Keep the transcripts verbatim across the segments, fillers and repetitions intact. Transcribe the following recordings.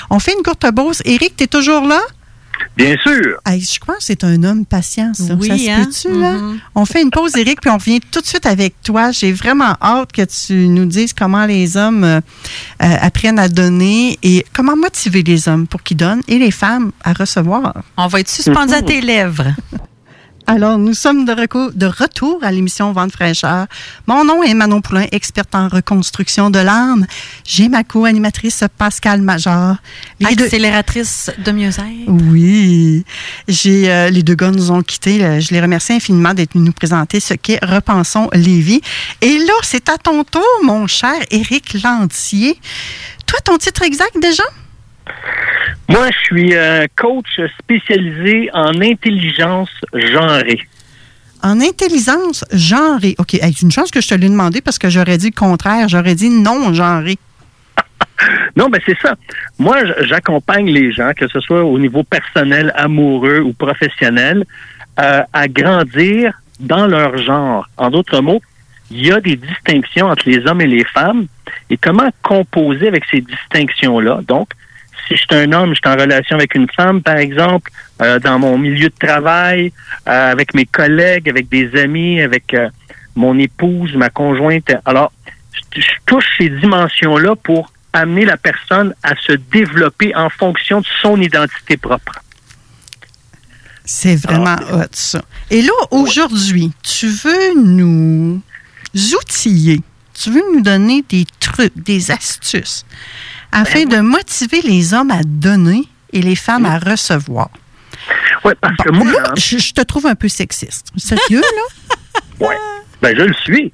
On fait une courte pause. Éric, t'es toujours là? Bien sûr. Hey, je crois que c'est un homme patient, ça. Oui, ça se hein? peut-tu, là? Mm-hmm. On fait une pause, Éric, puis on revient tout de suite avec toi. J'ai vraiment hâte que tu nous dises comment les hommes euh, euh, apprennent à donner et comment motiver les hommes pour qu'ils donnent et les femmes à recevoir. On va être suspendu à tes lèvres. Alors, nous sommes de, reco- de retour à l'émission Vente fraîcheur. Mon nom est Manon Poulain, experte en reconstruction de l'âme. J'ai ma co-animatrice Pascal Major. Les deux- Accélératrice de mieux-être. Oui. J'ai, euh, les deux gars nous ont quittés. Euh, Je les remercie infiniment d'être venus nous présenter ce qu'est Repensons Lévis. Et là, c'est à ton tour, mon cher Éric Lantier. Toi, ton titre exact déjà? Moi, je suis euh, coach spécialisé en intelligence genrée. En intelligence genrée. OK. Hey, c'est une chance que je te l'ai demandé parce que j'aurais dit le contraire. J'aurais dit non genrée. Non, ben c'est ça. Moi, j'accompagne les gens, que ce soit au niveau personnel, amoureux ou professionnel, euh, à grandir dans leur genre. En d'autres mots, il y a des distinctions entre les hommes et les femmes et comment composer avec ces distinctions-là. Donc, si je suis un homme, je suis en relation avec une femme, par exemple, euh, dans mon milieu de travail, euh, avec mes collègues, avec des amis, avec euh, mon épouse, ma conjointe. Alors, je, je touche ces dimensions-là pour amener la personne à se développer en fonction de son identité propre. C'est vraiment Alors, hot, ça. Et là, aujourd'hui, tu veux nous outiller, tu veux nous donner des trucs, des astuces, afin de motiver les hommes à donner et les femmes à recevoir. Oui, parce que Bon, moi... là, je, je te trouve un peu sexiste. Sérieux, là? Oui. Ben, je le suis.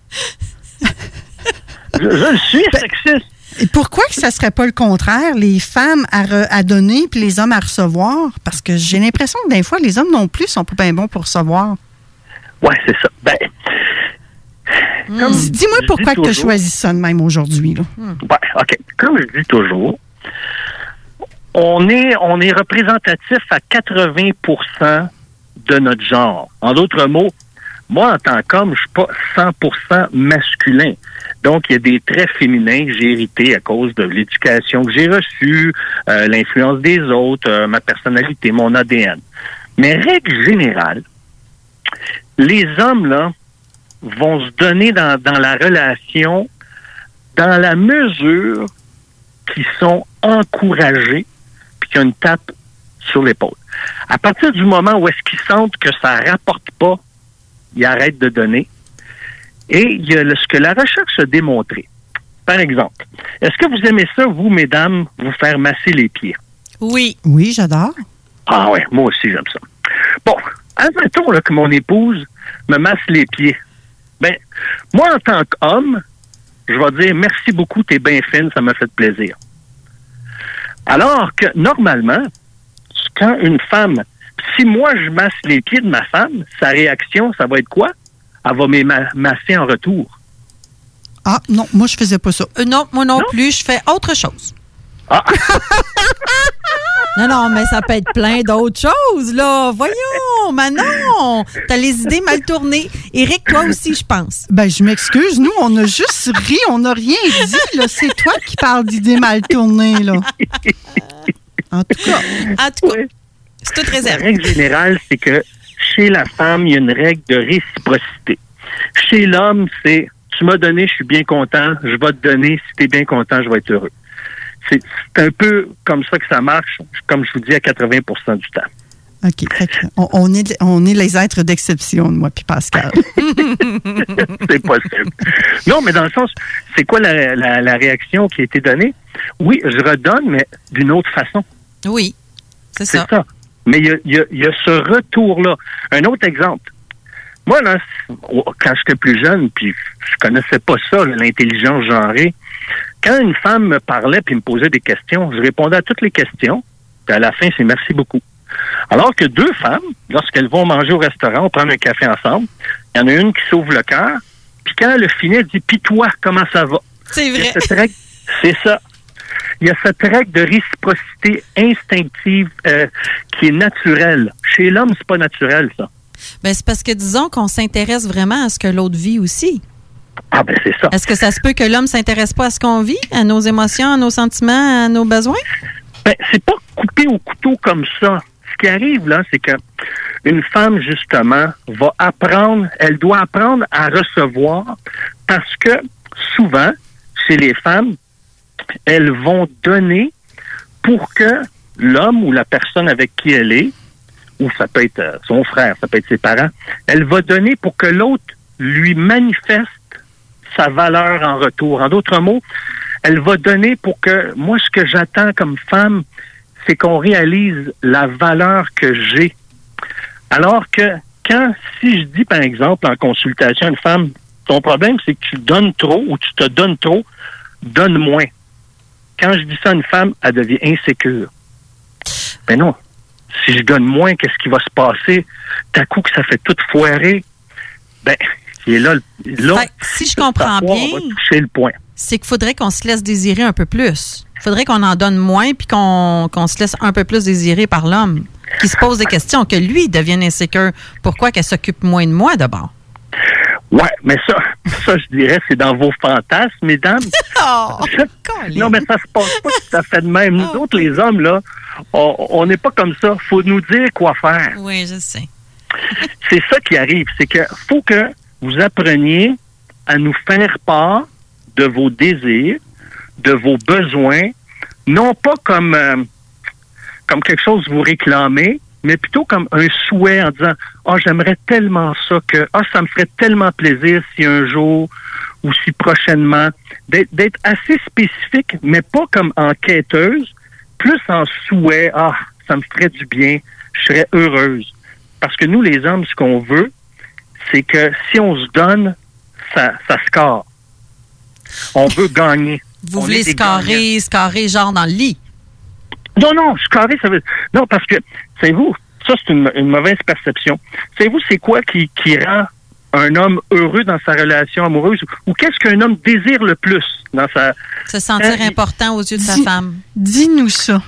je, je le suis, sexiste. Et pourquoi que ça serait pas le contraire, les femmes à, re- à donner puis les hommes à recevoir? Parce que j'ai l'impression que des fois, les hommes non plus sont pas bien bons pour recevoir. Oui, c'est ça. Ben... Comme, dis-moi je pourquoi dis tu as toujours- choisi ça de même aujourd'hui, là. Ouais, OK. Comme je dis toujours, on est, on est représentatif à quatre-vingts pour cent de notre genre. En d'autres mots, moi, en tant qu'homme, je suis pas cent pour cent masculin. Donc, il y a des traits féminins que j'ai hérités à cause de l'éducation que j'ai reçue, euh, l'influence des autres, euh, ma personnalité, mon A D N. Mais règle générale, les hommes, là, vont se donner dans, dans la relation dans la mesure qu'ils sont encouragés puis qu'il y a une tape sur l'épaule. À partir du moment où est-ce qu'ils sentent que ça rapporte pas, ils arrêtent de donner. Et il y a le, ce que la recherche a démontré. Par exemple, est-ce que vous aimez ça, vous, mesdames, vous faire masser les pieds? Oui. Oui, j'adore. Ah ouais, moi aussi, j'aime ça. Bon, admettons là, que mon épouse me masse les pieds. Ben, moi, en tant qu'homme, je vais dire merci beaucoup, t'es bien fine, ça m'a fait plaisir. Alors que, normalement, quand une femme, si moi je masse les pieds de ma femme, sa réaction, ça va être quoi? Elle va me ma- masser en retour. Ah, non, moi, je faisais pas ça. Euh, non, moi non, Non? plus, je fais autre chose. Ah! Non, non, mais ça peut être plein d'autres choses, là. Voyons, Manon, t'as les idées mal tournées. Éric, toi aussi, je pense. Ben, je m'excuse. Nous, on a juste ri, on n'a rien dit, là. C'est toi qui parles d'idées mal tournées, là. En tout cas. En tout cas, Ouais. c'est toute La réserve. règle générale, c'est que chez la femme, il y a une règle de réciprocité. Chez l'homme, c'est tu m'as donné, je suis bien content, je vais te donner, si tu es bien content, je vais être heureux. C'est, c'est un peu comme ça que ça marche, comme je vous dis, à quatre-vingts pour cent du temps. OK. Fait que on, on, est, on est les êtres d'exception, moi puis Pascal. C'est possible. Non, mais dans le sens, c'est quoi la, la, la réaction qui a été donnée? Oui, je redonne, mais d'une autre façon. Oui, c'est C'est ça. ça. Mais il y a, il y a- il y a ce retour-là. Un autre exemple. Moi, là, quand j'étais plus jeune, puis je connaissais pas ça, là, l'intelligence genrée, quand une femme me parlait puis me posait des questions, je répondais à toutes les questions, puis à la fin, c'est merci beaucoup. Alors que deux femmes, lorsqu'elles vont manger au restaurant, on prend un café ensemble, il y en a une qui s'ouvre le cœur, puis quand elle a fini, elle dit « Puis toi, comment ça va? » C'est Il y a vrai. cette règle- C'est ça. Il y a cette règle de réciprocité instinctive euh, qui est naturelle. Chez l'homme, c'est pas naturel, ça. Ben, c'est parce que disons qu'on s'intéresse vraiment à ce que l'autre vit aussi. Ah ben c'est ça. Est-ce que ça se peut que l'homme s'intéresse pas à ce qu'on vit, à nos émotions, à nos sentiments, à nos besoins? Ben, c'est pas coupé au couteau comme ça. Ce qui arrive, là, c'est que une femme, justement, va apprendre, elle doit apprendre à recevoir parce que souvent, chez les femmes, elles vont donner pour que l'homme ou la personne avec qui elle est, ou ça peut être son frère, ça peut être ses parents, elle va donner pour que l'autre lui manifeste sa valeur en retour. En d'autres mots, elle va donner pour que, moi, ce que j'attends comme femme, c'est qu'on réalise la valeur que j'ai. Alors que quand, si je dis, par exemple, en consultation à une femme, ton problème, c'est que tu donnes trop ou tu te donnes trop, donne moins. Quand je dis ça à une femme, elle devient insécure. Ben non. Si je donne moins, qu'est-ce qui va se passer? T'as coup que ça fait tout foirer. Ben, et là, là fait, si je comprends bien, on va toucher le point. C'est qu'il faudrait qu'on se laisse désirer un peu plus. Il faudrait qu'on en donne moins puis qu'on, qu'on se laisse un peu plus désirer par l'homme. Qui se pose des questions, que lui devienne insécure. Pourquoi qu'elle s'occupe moins de moi d'abord? Ouais, mais ça, ça, je dirais, c'est dans vos fantasmes, mesdames. Oh, non, mais ça se passe pas tout à fait de même. Nous autres, les hommes, là, on n'est pas comme ça. Faut nous dire quoi faire. Oui, je sais. C'est ça qui arrive. C'est que faut que vous appreniez à nous faire part de vos désirs, de vos besoins, non pas comme, euh, comme quelque chose que vous réclamez, mais plutôt comme un souhait en disant « Ah, oh, j'aimerais tellement ça que ah, oh, ça me ferait tellement plaisir si un jour ou si prochainement. » D'être, d'être assez spécifique, mais pas comme enquêteuse, plus en souhait « Ah, ça me ferait du bien, je serais heureuse. » Parce que nous, les hommes, ce qu'on veut, c'est que si on se donne, ça, ça score. On veut gagner. Vous on voulez scorer, scorer genre dans le lit? Non, non, scorer, ça veut... Non, parce que, savez-vous, ça, c'est une, une mauvaise perception. Savez-vous, c'est quoi qui, qui rend un homme heureux dans sa relation amoureuse? Ou qu'est-ce qu'un homme désire le plus dans sa... Se sentir euh, important aux yeux de dis, sa femme. Dis-nous ça.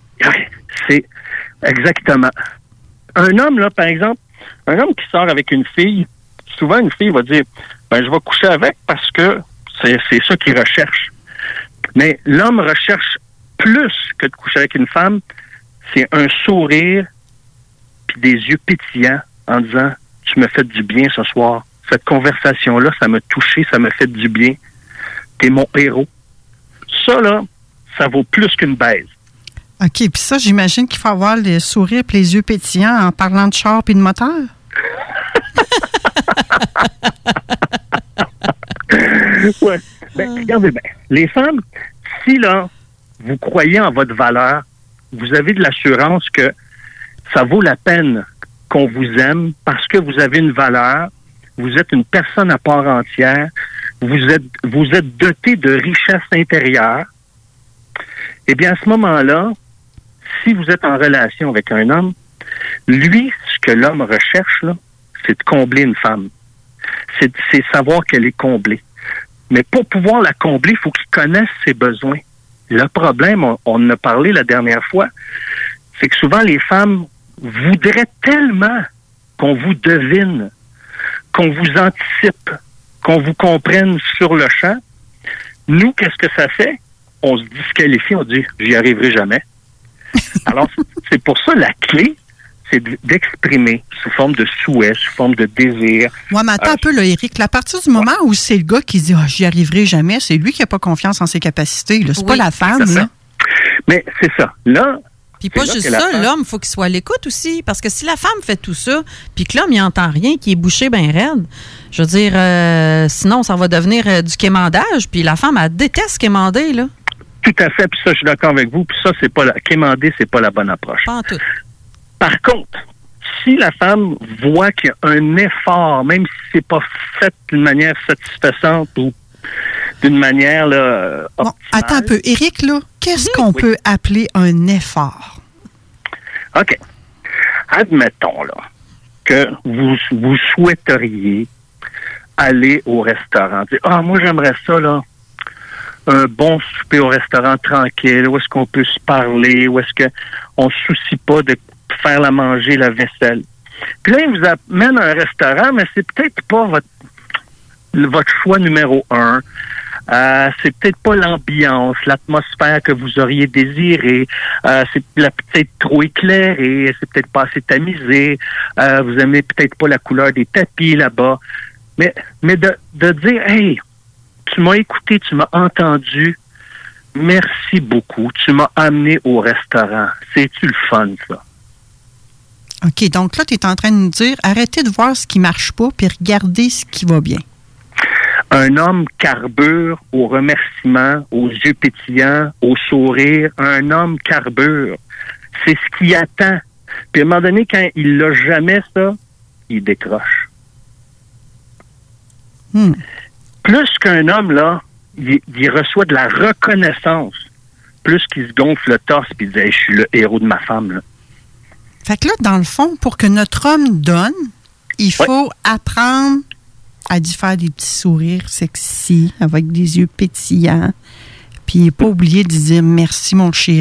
C'est exactement... Un homme, là, par exemple, un homme qui sort avec une fille, souvent une fille va dire « Ben, je vais coucher avec parce que c'est, c'est ça qu'il recherche. » Mais l'homme recherche plus que de coucher avec une femme, c'est un sourire puis des yeux pétillants en disant « Tu me fais du bien ce soir. Cette conversation-là, ça m'a touché, ça me fait du bien. T'es mon héros. » Ça, là, ça vaut plus qu'une baise. OK, puis ça, j'imagine qu'il faut avoir le sourire et les yeux pétillants en parlant de char et de moteur. Ouais. Ben, regardez bien. Les femmes, si là, vous croyez en votre valeur, vous avez de l'assurance que ça vaut la peine qu'on vous aime parce que vous avez une valeur, vous êtes une personne à part entière, vous êtes, vous êtes doté de richesse intérieure, eh bien, à ce moment-là, si vous êtes en relation avec un homme, lui, ce que l'homme recherche, là, c'est de combler une femme. C'est, c'est savoir qu'elle est comblée. Mais pour pouvoir la combler, il faut qu'il connaisse ses besoins. Le problème, on, on en a parlé la dernière fois, c'est que souvent les femmes voudraient tellement qu'on vous devine, qu'on vous anticipe, qu'on vous comprenne sur le champ. Nous, qu'est-ce que ça fait? On se disqualifie, on dit « j'y arriverai jamais ». Alors, c'est pour ça la clé, c'est d'exprimer sous forme de souhait, sous forme de désir. Moi, mais attends euh, un peu, là, Éric. À partir du moment ouais. où c'est le gars qui dit oh, « j'y arriverai jamais », c'est lui qui n'a pas confiance en ses capacités. Là. C'est oui. pas la femme. Là. Mais c'est ça. Là, puis pas juste ça, femme... l'homme, il faut qu'il soit à l'écoute aussi. Parce que si la femme fait tout ça, puis que l'homme, il n'entend rien, qu'il est bouché bien raide, je veux dire, euh, sinon, ça va devenir euh, du quémandage. Puis la femme, elle déteste quémander, là. Tout à fait, puis ça, je suis d'accord avec vous. Puis ça, c'est pas la... quémander, c'est pas la bonne approche. Pas en tout. Par contre, si la femme voit qu'il y a un effort, même si c'est pas fait d'une manière satisfaisante ou d'une manière là, bon, attends un peu. Éric, là, qu'est-ce qu'on oui. peut appeler un effort? OK. Admettons là que vous, vous souhaiteriez aller au restaurant. Dire, ah, moi, j'aimerais ça, là, un bon souper au restaurant tranquille, où est-ce qu'on peut se parler, où est-ce qu'on ne se soucie pas de faire la manger, la vaisselle. Puis là, il vous amène à un restaurant, mais c'est peut-être pas votre, votre choix numéro un. Euh, c'est peut-être pas l'ambiance, l'atmosphère que vous auriez désiré. Euh, c'est peut-être trop éclairé, c'est peut-être pas assez tamisé. Euh, vous aimez peut-être pas la couleur des tapis là-bas. Mais, mais de, de dire, hey, tu m'as écouté, tu m'as entendu. Merci beaucoup. Tu m'as amené au restaurant. C'est-tu le fun, ça? OK, donc là, tu es en train de nous dire, arrêtez de voir ce qui marche pas, puis regardez ce qui va bien. Un homme carbure au remerciement, aux yeux pétillants, au sourire. Un homme carbure. C'est ce qu'il attend. Puis à un moment donné, quand il l'a jamais, ça, il décroche. Hmm. Plus qu'un homme, là, il, il reçoit de la reconnaissance. Plus qu'il se gonfle le torse puis il dit hey, « je suis le héros de ma femme ». Là. Fait que là, dans le fond, pour que notre homme donne, il faut ouais. apprendre à lui faire des petits sourires sexy, avec des yeux pétillants. Puis pas oublier de dire « merci, mon chéri ».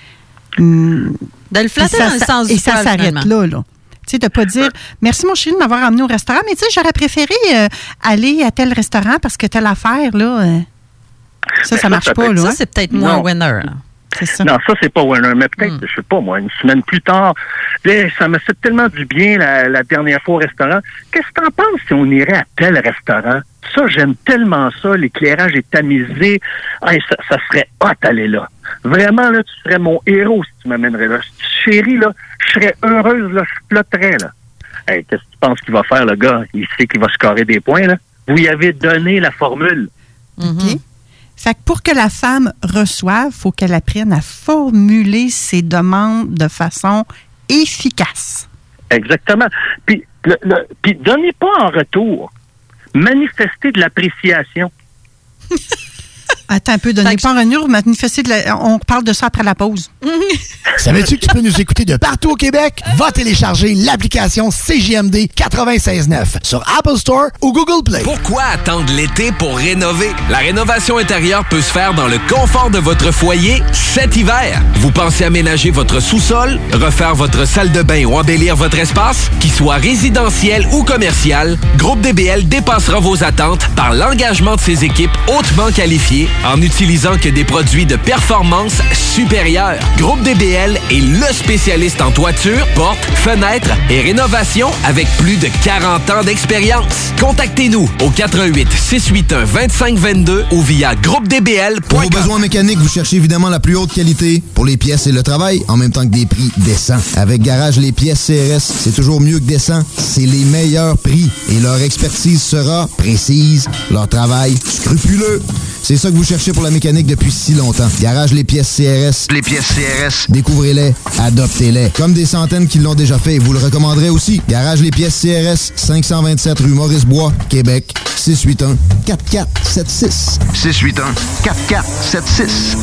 Hum, de le flatter dans le sens du Et ça s'arrête là, là. Tu sais, de ne pas dire « Merci, mon chéri, de m'avoir amené au restaurant, mais tu sais, j'aurais préféré euh, aller à tel restaurant parce que telle affaire, là, euh, ça, ça, ça marche ça pas, là. Ça, c'est peut-être moins winner, là. C'est ça. Non, ça, c'est pas winner, mais peut-être, mm. je sais pas, moi, une semaine plus tard, là, ça me fait tellement du bien la, la dernière fois au restaurant. Qu'est-ce que t'en penses si on irait à tel restaurant? Ça, j'aime tellement ça, l'éclairage est tamisé. Hey, ça, ça serait hot d'aller là. Vraiment, là, tu serais mon héros si tu m'amènerais là. Chérie, là, je serais heureuse, là, je flotterais, là. Hey, qu'est-ce que tu penses qu'il va faire, le gars? Il sait qu'il va scorer des points, là. Vous y avez donné la formule. Mm-hmm. Fait que pour que la femme reçoive, il faut qu'elle apprenne à formuler ses demandes de façon efficace. Exactement. Puis, le, le, puis donnez pas en retour. Manifestez de l'appréciation. Attends un peu, donnez pas en retour, manifestez de la... On parle de ça après la pause. Savais-tu que tu peux nous écouter de partout au Québec? Va télécharger l'application C J M D quatre-vingt-seize neuf sur Apple Store ou Google Play. Pourquoi attendre l'été pour rénover? La rénovation intérieure peut se faire dans le confort de votre foyer cet hiver. Vous pensez aménager votre sous-sol, refaire votre salle de bain ou embellir votre espace? Qu'il soit résidentiel ou commercial, Groupe D B L dépassera vos attentes par l'engagement de ses équipes hautement qualifiées en n'utilisant que des produits de performance supérieure. Groupe D B L est le spécialiste en toiture, portes, fenêtres et rénovation avec plus de quarante ans d'expérience. Contactez-nous au quatre un huit, six huit un, deux cinq deux deux ou via groupe d b l point com. Pour vos besoins mécaniques, vous cherchez évidemment la plus haute qualité pour les pièces et le travail, en même temps que des prix décents. Avec Garage Les Pièces C R S, c'est toujours mieux que décent. C'est les meilleurs prix et leur expertise sera précise, leur travail scrupuleux. C'est ça que vous cherchez pour la mécanique depuis si longtemps. Garage Les Pièces C R S. Les pièces C R S. Découvrez-les, adoptez-les. Comme des centaines qui l'ont déjà fait et vous le recommanderez aussi. Garage Les Pièces C R S, cinq cent vingt-sept rue Maurice-Bois, Québec, six huit un, quatre quatre sept six. six huit un, quatre quatre sept six.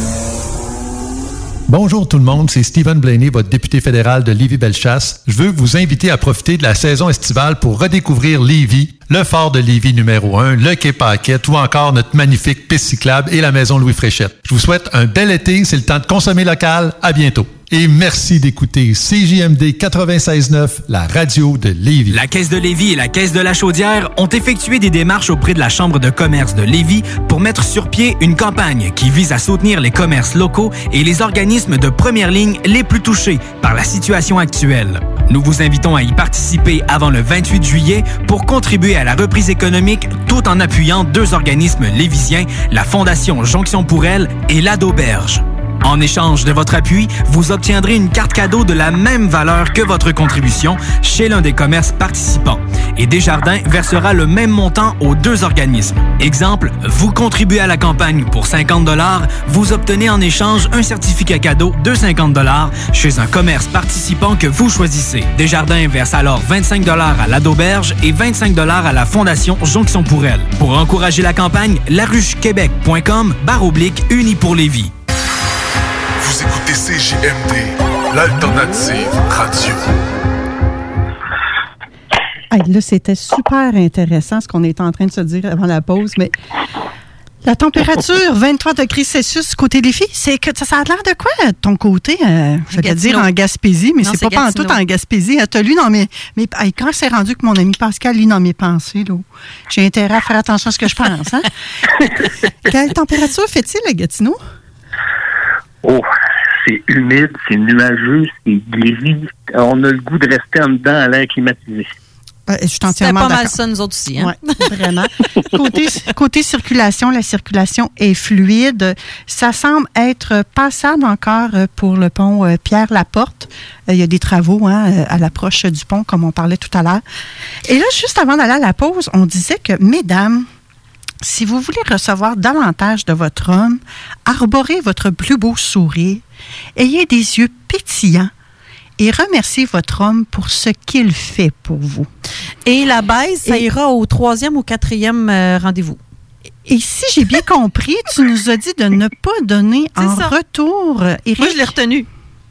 Bonjour tout le monde, c'est Stephen Blaney, votre député fédéral de Lévis-Bellechasse. Je veux vous inviter à profiter de la saison estivale pour redécouvrir Lévis, le fort de Lévis numéro un, le quai Paquette ou encore notre magnifique piste cyclable et la maison Louis Fréchette. Je vous souhaite un bel été, c'est le temps de consommer local. À bientôt. Et merci d'écouter C J M D quatre-vingt-seize neuf, la radio de Lévis. La Caisse de Lévis et la Caisse de la Chaudière ont effectué des démarches auprès de la Chambre de commerce de Lévis pour mettre sur pied une campagne qui vise à soutenir les commerces locaux et les organismes de première ligne les plus touchés par la situation actuelle. Nous vous invitons à y participer avant le vingt-huit juillet pour contribuer à la reprise économique tout en appuyant deux organismes lévisiens, la Fondation Jonction pour elle et l'Auberge. En échange de votre appui, vous obtiendrez une carte cadeau de la même valeur que votre contribution chez l'un des commerces participants. Et Desjardins versera le même montant aux deux organismes. Exemple, vous contribuez à la campagne pour cinquante dollars, vous obtenez en échange un certificat cadeau de cinquante dollars chez un commerce participant que vous choisissez. Desjardins verse alors vingt-cinq dollars à l'Auberge et vingt-cinq dollars à la Fondation Jonction pour elle. Pour encourager la campagne, laruchequebec point com barre oblique Unis pour Lévis. Vous écoutez C J M D, l'alternative radio. Hey, là, c'était super intéressant ce qu'on est en train de se dire avant la pause, mais La température, vingt-trois degrés Celsius côté des filles, c'est que ça, ça a l'air de quoi, de ton côté? Euh, je vais te dire en Gaspésie, mais non, c'est, c'est pas pantoute en Gaspésie. Tu as lu dans mes... mes quand c'est rendu que mon ami Pascal lit dans mes pensées, là, j'ai intérêt à faire attention à ce que je pense. Hein? Quelle température fait-il à Gatineau? Oh, c'est humide, c'est nuageux, c'est gris. On a le goût de rester en dedans à l'air climatisé. Je suis entièrement d'accord. C'est pas mal ça, nous autres aussi. Hein? Oui, vraiment. côté, côté circulation, la circulation est fluide. Ça semble être passable encore pour le pont Pierre-Laporte. Il y a des travaux hein, à l'approche du pont, comme on parlait tout à l'heure. Et là, juste avant d'aller à la pause, on disait que, mesdames, si vous voulez recevoir davantage de votre homme, arborez votre plus beau sourire, ayez des yeux pétillants, et remerciez votre homme pour ce qu'il fait pour vous. Et la baisse, ça et, ira au troisième ou quatrième euh, rendez-vous. Et si j'ai bien compris, tu nous as dit de ne pas donner c'est en ça. retour. Éric. Moi, je l'ai retenu.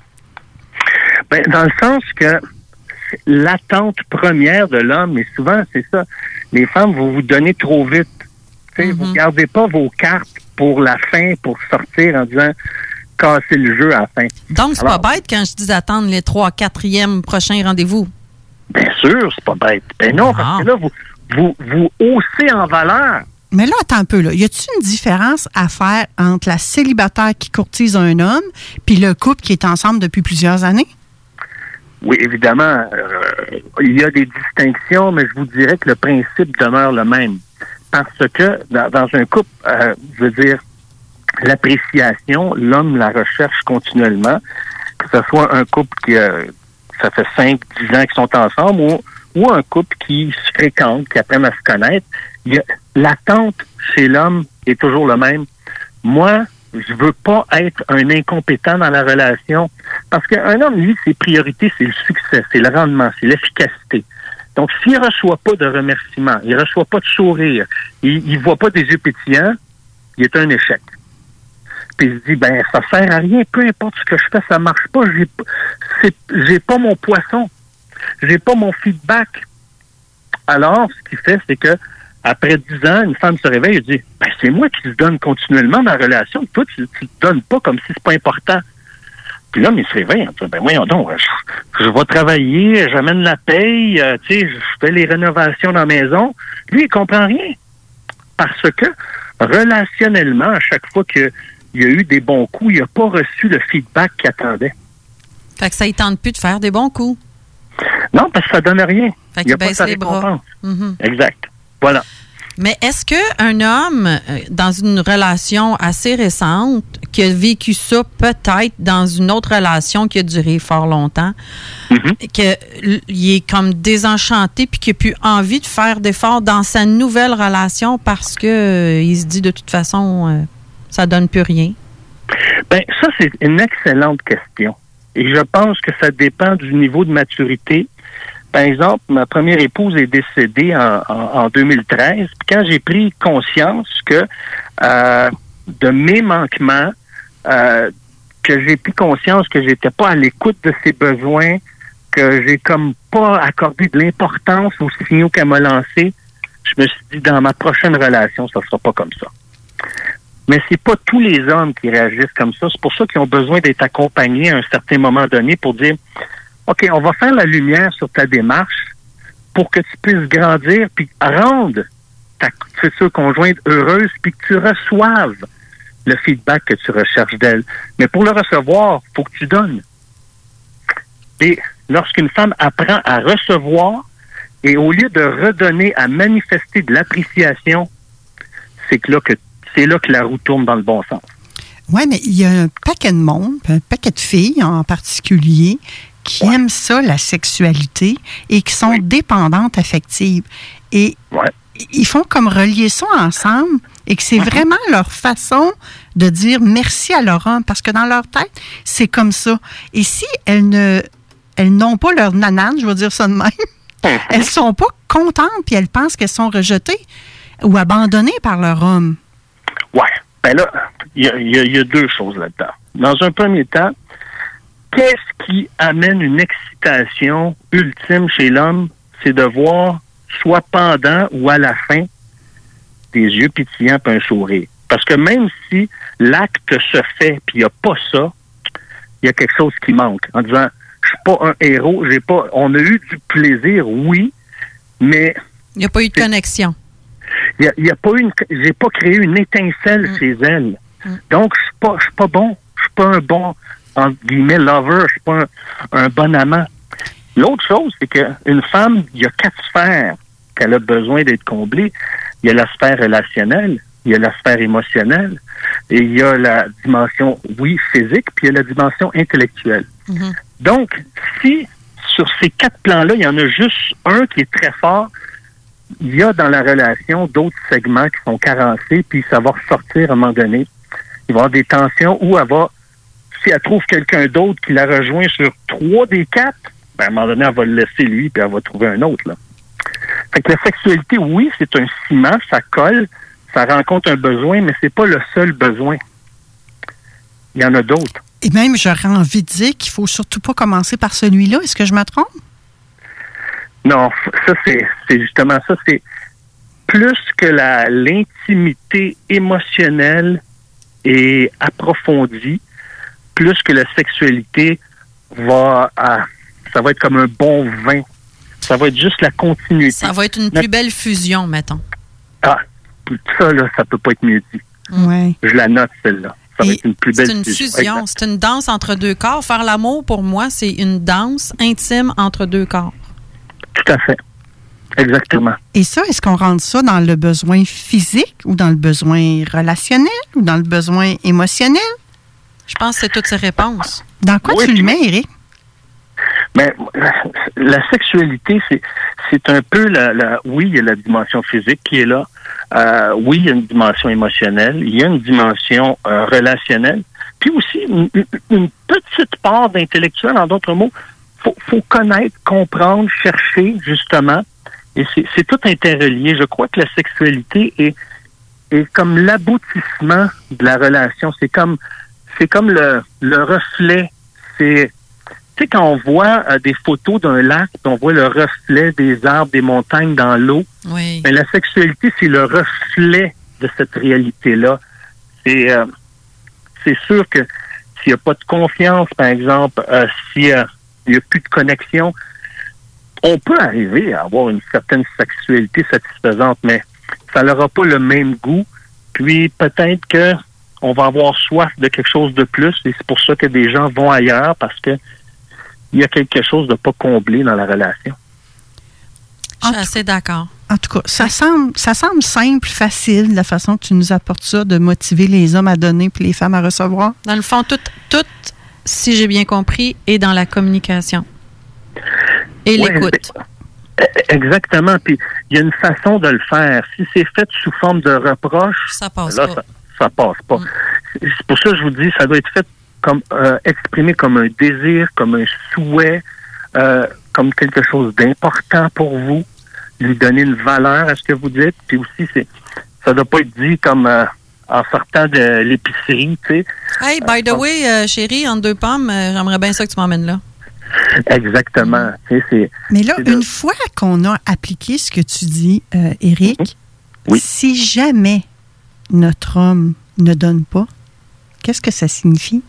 Ben, dans le sens que l'attente première de l'homme, et souvent, c'est ça, les femmes vont vous donner trop vite. Mm-hmm. Vous ne gardez pas vos cartes pour la fin, pour sortir en disant... casser le jeu à la fin. Donc, c'est Alors, pas bête quand je dis d'attendre les trois, quatrième prochains rendez-vous. Bien sûr, c'est pas bête. Ben non, ah. parce que là, vous, vous, vous haussez en valeur. Mais là, attends un peu, là. Y a-t-il une différence à faire entre la célibataire qui courtise un homme puis le couple qui est ensemble depuis plusieurs années? Oui, évidemment. Euh, il y a des distinctions, mais je vous dirais que le principe demeure le même. Parce que dans, dans un couple, euh, je veux dire, l'appréciation, l'homme la recherche continuellement, que ce soit un couple qui euh, ça fait cinq, dix ans qu'ils sont ensemble ou, ou un couple qui se fréquente, qui apprennent à se connaître. Il y a, l'attente chez l'homme est toujours le même. Moi, je veux pas être un incompétent dans la relation parce qu'un homme, lui, ses priorités, c'est le succès, c'est le rendement, c'est l'efficacité. Donc, s'il ne reçoit pas de remerciements, il ne reçoit pas de sourire, il ne voit pas des yeux pétillants, il est un échec. Puis il se dit, ben, ça sert à rien, peu importe ce que je fais, ça marche pas, j'ai, c'est, j'ai pas mon poisson, j'ai pas mon feedback. Alors, ce qu'il fait, c'est que après dix ans, une femme se réveille et dit, ben, c'est moi qui se donne continuellement dans la relation, toi, tu ne te donnes pas comme si c'est pas important. Puis là, il se réveille en disant, ben, voyons donc, je, je vais travailler, j'amène la paye, euh, tu sais, je fais les rénovations dans la maison. Lui, il comprend rien. Parce que, relationnellement, à chaque fois que il y a eu des bons coups, il n'a pas reçu le feedback qu'il attendait. Fait que ça ne tente plus de faire des bons coups. Non, parce que ça ne donne rien. Fait qu'il baisse les bras. Mm-hmm. Exact. Voilà. Mais est-ce qu'un homme, dans une relation assez récente, qui a vécu ça peut-être dans une autre relation qui a duré fort longtemps, mm-hmm. qu'il est comme désenchanté puis qu'il n'a plus envie de faire d'efforts dans sa nouvelle relation parce qu'il euh, se dit de toute façon... Euh, ça donne plus rien? Bien, ça, c'est une excellente question. Et je pense que ça dépend du niveau de maturité. Par exemple, ma première épouse est décédée en, en, en deux mille treize. Puis quand j'ai pris conscience que euh, de mes manquements, euh, que j'ai pris conscience que j'étais pas à l'écoute de ses besoins, que j'ai comme pas accordé de l'importance aux signaux qu'elle m'a lancés, je me suis dit, dans ma prochaine relation, ça sera pas comme ça. Mais c'est pas tous les hommes qui réagissent comme ça. C'est pour ça qu'ils ont besoin d'être accompagnés à un certain moment donné pour dire, OK, on va faire la lumière sur ta démarche pour que tu puisses grandir puis rendre ta future conjointe heureuse puis que tu reçoives le feedback que tu recherches d'elle. Mais pour le recevoir, il faut que tu donnes. Et lorsqu'une femme apprend à recevoir et au lieu de redonner, à manifester de l'appréciation, c'est que là que c'est là que la roue tourne dans le bon sens. Oui, mais il y a un paquet de monde, un paquet de filles en particulier, qui ouais. aiment ça, la sexualité, et qui sont oui. dépendantes affectives. Et ouais. ils font comme relier ça ensemble, et que c'est mm-hmm. vraiment leur façon de dire merci à leur homme, parce que dans leur tête, c'est comme ça. Et si elles ne, elles n'ont pas leur nanane, je vais dire ça de même, mm-hmm. elles sont pas contentes, puis elles pensent qu'elles sont rejetées ou abandonnées par leur homme. Oui. Ben là, il y, y, y a deux choses là-dedans. Dans un premier temps, qu'est-ce qui amène une excitation ultime chez l'homme? C'est de voir, soit pendant ou à la fin, des yeux pétillants et un sourire. Parce que même si l'acte se fait puis il n'y a pas ça, il y a quelque chose qui manque. En disant, je suis pas un héros, j'ai pas. On a eu du plaisir, oui, mais il n'y a pas eu de connexion. Il n'y a, a pas eu une. J'ai pas créé une étincelle mm. chez elle. Mm. Donc, je suis pas, je suis pas bon. Je suis pas un bon, entre guillemets, lover. Je suis pas un, un bon amant. L'autre chose, c'est qu'une femme, il y a quatre sphères qu'elle a besoin d'être comblée. Il y a la sphère relationnelle, il y a la sphère émotionnelle, et il y a la dimension, oui, physique, puis il y a la dimension intellectuelle. Mm-hmm. Donc, si sur ces quatre plans-là, il y en a juste un qui est très fort, il y a dans la relation d'autres segments qui sont carencés, puis ça va ressortir à un moment donné. Il va y avoir des tensions où elle va, si elle trouve quelqu'un d'autre qui la rejoint sur trois des quatre, ben à un moment donné, elle va le laisser lui, puis elle va trouver un autre, là. Fait que la sexualité, oui, c'est un ciment, ça colle, ça rencontre un besoin, mais c'est pas le seul besoin. Il y en a d'autres. Et même, j'aurais envie de dire qu'il faut surtout pas commencer par celui-là. Est-ce que je me trompe? Non, ça, c'est, c'est justement ça. C'est plus que la, l'intimité émotionnelle est approfondie, plus que la sexualité va à, ça va être comme un bon vin. Ça va être juste la continuité. Ça va être une plus belle fusion, mettons. Ah, ça, là, ça peut pas être mieux dit. Ouais. Je la note, celle-là. Ça va être une plus belle fusion. C'est une fusion. fusion. C'est une danse entre deux corps. Faire l'amour, pour moi, c'est une danse intime entre deux corps. Tout à fait. Exactement. Et ça, est-ce qu'on rentre ça dans le besoin physique ou dans le besoin relationnel ou dans le besoin émotionnel? Je pense que c'est toutes ces réponses. Dans quoi oui, tu le mets, Éric? Mais la sexualité, c'est, c'est un peu la, la... Oui, il y a la dimension physique qui est là. Euh, oui, il y a une dimension émotionnelle. Il y a une dimension euh, relationnelle. Puis aussi, une, une petite part d'intellectuel, en d'autres mots. Faut, faut connaître, comprendre, chercher, justement. Et c'est, c'est tout interrelié. Je crois que la sexualité est, est comme l'aboutissement de la relation. C'est comme, c'est comme le, le reflet. C'est... Tu sais, quand on voit euh, des photos d'un lac, on voit le reflet des arbres, des montagnes dans l'eau. Oui. Mais la sexualité, c'est le reflet de cette réalité-là. C'est, euh, c'est sûr que s'il n'y a pas de confiance, par exemple, euh, si euh, il n'y a plus de connexion, on peut arriver à avoir une certaine sexualité satisfaisante, mais ça n'aura pas le même goût. Puis peut-être que on va avoir soif de quelque chose de plus, et c'est pour ça que des gens vont ailleurs, parce que il y a quelque chose de pas comblé dans la relation. Je suis assez d'accord. En tout cas, ça semble, ça semble simple, facile, la façon que tu nous apportes ça, de motiver les hommes à donner puis les femmes à recevoir. Dans le fond, tout, tout si j'ai bien compris, est dans la communication et ouais, l'écoute. Exactement. Puis, il y a une façon de le faire. Si c'est fait sous forme de reproche, ça passe là, pas. Ça, ça passe pas. Mm. C'est pour ça que je vous dis, ça doit être fait comme euh, exprimé comme un désir, comme un souhait, euh, comme quelque chose d'important pour vous, lui donner une valeur à ce que vous dites. Puis aussi, c'est ça doit pas être dit comme euh, en sortant de l'épicerie, tu sais. Hey, by the euh, way, euh, chérie, entre deux pommes, euh, j'aimerais bien ça que tu m'emmènes là. Exactement. Mm. Tu sais, c'est, Mais là, c'est une de... fois qu'on a appliqué ce que tu dis, euh, Éric, mm-hmm. oui. si jamais notre homme ne donne pas, qu'est-ce que ça signifie?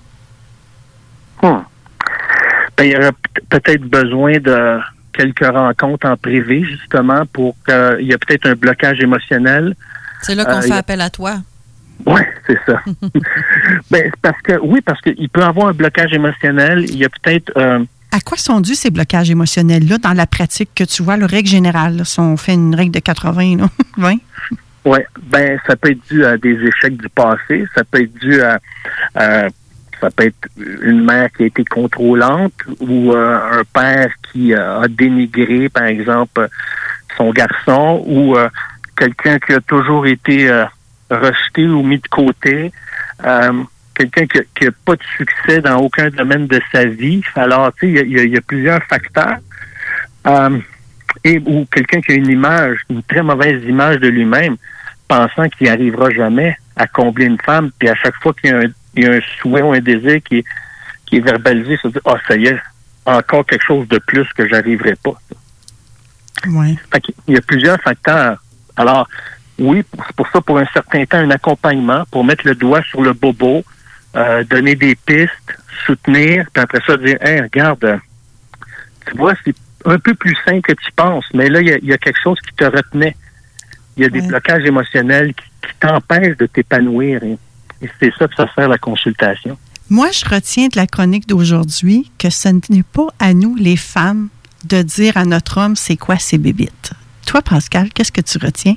Hmm. Ben, il y aurait peut-être besoin de quelques rencontres en privé, justement, pour qu'il y ait peut-être un blocage émotionnel. C'est là qu'on euh, fait a... appel à toi. Oui, c'est ça. ben, parce que, oui, parce qu'il peut y avoir un blocage émotionnel. Il y a peut-être... Euh... À quoi sont dus ces blocages émotionnels-là dans la pratique que tu vois, la règle générale, là, si on fait une règle de quatre-vingts, là, vingt? Oui, ben, ça peut être dû à des échecs du passé. Ça peut être dû à... à Ça peut être une mère qui a été contrôlante ou euh, un père qui euh, a dénigré, par exemple, son garçon ou euh, quelqu'un qui a toujours été euh, rejeté ou mis de côté, euh, quelqu'un qui n'a pas de succès dans aucun domaine de sa vie. Alors, tu sais, il y, y, y a plusieurs facteurs. Euh, et ou quelqu'un qui a une image, une très mauvaise image de lui-même, pensant qu'il n'y arrivera jamais à combler une femme, puis à chaque fois qu'il y a un il y a un souhait ou un désir qui est, qui est verbalisé, ça dit « Ah, oh, ça y est, encore quelque chose de plus que j'arriverai pas. » Ouais. Fait qu'il y a plusieurs facteurs. Alors, oui, c'est pour ça, pour un certain temps, un accompagnement, pour mettre le doigt sur le bobo, euh, donner des pistes, soutenir, puis après ça, dire, hey, regarde, euh, tu vois, c'est un peu plus simple que tu penses, mais là, il y, y a quelque chose qui te retenait. Il y a des ouais. blocages émotionnels qui, qui t'empêchent de t'épanouir. Et, et c'est ça que ça sert la consultation. Moi, je retiens de la chronique d'aujourd'hui que ce n'est pas à nous, les femmes, de dire à notre homme c'est quoi ses bébites. Toi, Pascal, qu'est-ce que tu retiens?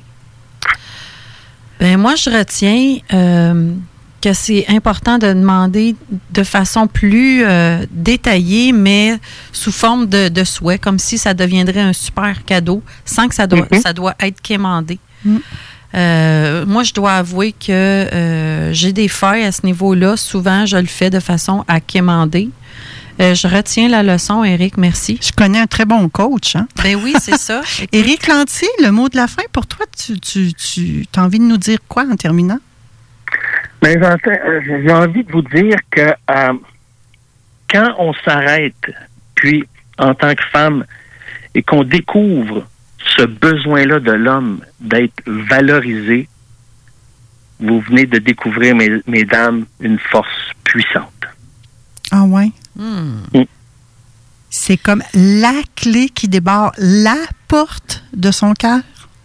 Ben moi, je retiens euh, que c'est important de demander de façon plus euh, détaillée, mais sous forme de, de souhait, comme si ça deviendrait un super cadeau, sans que ça doit, mm-hmm. ça doit être quémandé. Mm. Euh, moi, je dois avouer que euh, j'ai des failles à ce niveau-là. Souvent, je le fais de façon à quémander. Euh, je retiens la leçon, Éric, merci. Je connais un très bon coach, hein? Ben oui, c'est ça. Éric Lantier, le mot de la fin, pour toi, tu, tu, tu as envie de nous dire quoi en terminant? Ben, j'ai envie de vous dire que euh, quand on s'arrête, puis en tant que femme, et qu'on découvre ce besoin-là de l'homme d'être valorisé, vous venez de découvrir, mes, mesdames, une force puissante. Ah ouais? Hmm. Mm. C'est comme la clé qui débarre la porte de son cœur?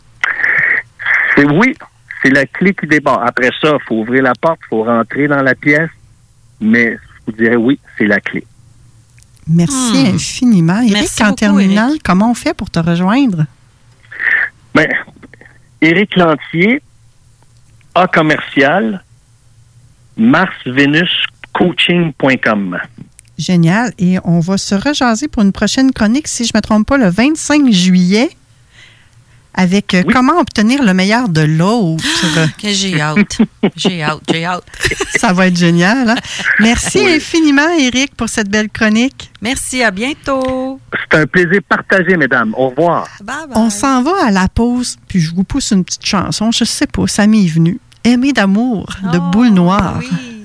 C'est, oui, c'est la clé qui débarre. Après ça, il faut ouvrir la porte, il faut rentrer dans la pièce, mais je vous dirais oui, c'est la clé. Merci hmm. infiniment. Éric, Merci en beaucoup, terminant, Éric. Comment on fait pour te rejoindre? Bien, Éric Lantier, A commercial, mars venus coaching point com. Génial. Et on va se rejaser pour une prochaine chronique, si je ne me trompe pas, le vingt-cinq juillet, avec oui. comment obtenir le meilleur de l'autre. Que j'ai hâte. J'ai hâte, j'ai hâte. Ça va être génial. Hein? Merci oui. infiniment, Éric, pour cette belle chronique. Merci, à bientôt. C'est un plaisir partagé, mesdames. Au revoir. Bye bye. On s'en va à la pause, puis je vous pousse une petite chanson. Je sais pas, ça m'est venu. Aimer d'amour, oh, de Boule Noire. Oui.